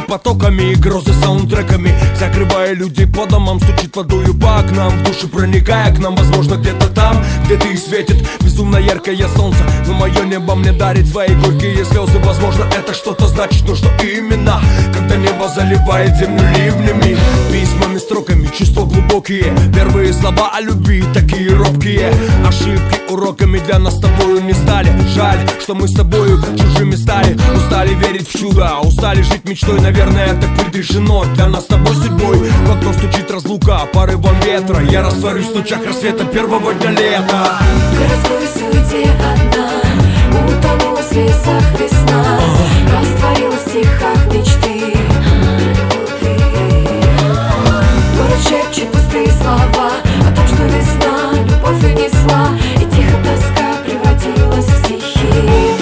потоками, грозы саундтреками, закрывая людей по домам, стучит водою по окнам, в души проникая к нам. Возможно, где-то там, где-то и светит безумно яркое солнце, но мое небо мне дарит свои горькие слезы. Возможно, это что-то значит, но что именно? Когда небо заливает землю ливнями, письмами, строками, чувства глубокие, первые слова о любви такие робкие. Ошибки уроками для нас с тобою не стали. Жаль, что мы с тобою чужими стали. Устали верить в чудо, устали жить мечтой. Наверное, это предрешено для нас с тобой судьбой. В окно стучит разлука порывом ветра. Я растворюсь в лучах рассвета первого дня лета. В городской суете одна, утонула в слезах весна, растворилась в стихах мечты о любви. Город шепчет пустые слова о том, что весна любовь унесла, и тихо тоска превратилась в стихи.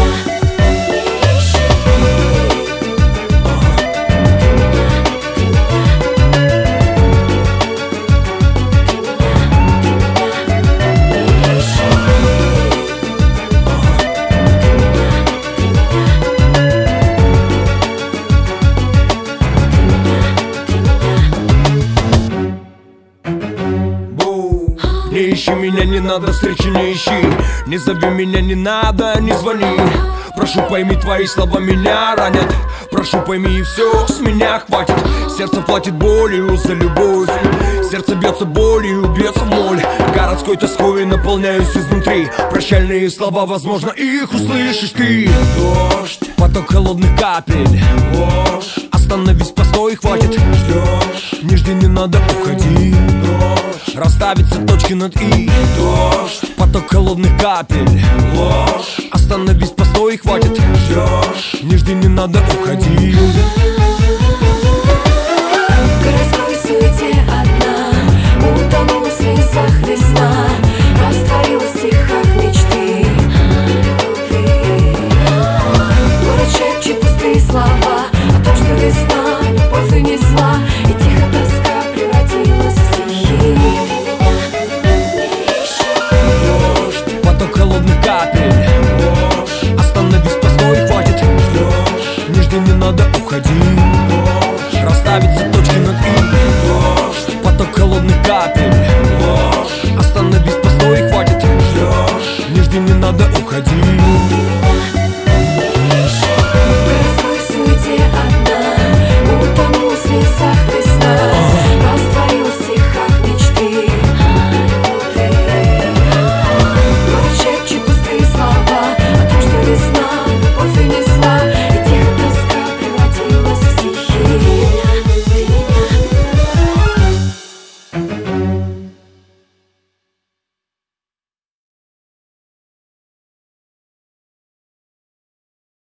Не ищи меня, не надо встречи, не ищи. Не зови меня, не надо, не звони. Прошу, пойми, твои слова меня ранят. Прошу, пойми, и все с меня хватит. Сердце платит болью за любовь. Сердце бьется болью, бьется моль. Городской тоской наполняюсь изнутри. Прощальные слова, возможно, их услышишь ты. Дождь, поток холодных капель. Ложь, остановись, постой, хватит. Ждешь, не жди, не надо, уходи. Дождь, расставятся точки над «и». Дождь, поток холодных капель. Ложь, остановись, постой, хватит. Ждешь, не жди, не надо, уходи. В городской суете одна, утонула в слезах весна, растворилась в стихах мечты о любви. Город шепчет пустые слова о том, что весна любовь унесла, и тихо тоска превратилась в стихи. Дождь, поток холодных капель. Ложь, остановись, постой, хватит. Ждешь, не жди, не надо, уходи. Дождь, расставятся точки над «и». Дождь, поток холодных капель. Ложь, остановись, постой, хватит. Ждешь, не жди, не надо, уходи.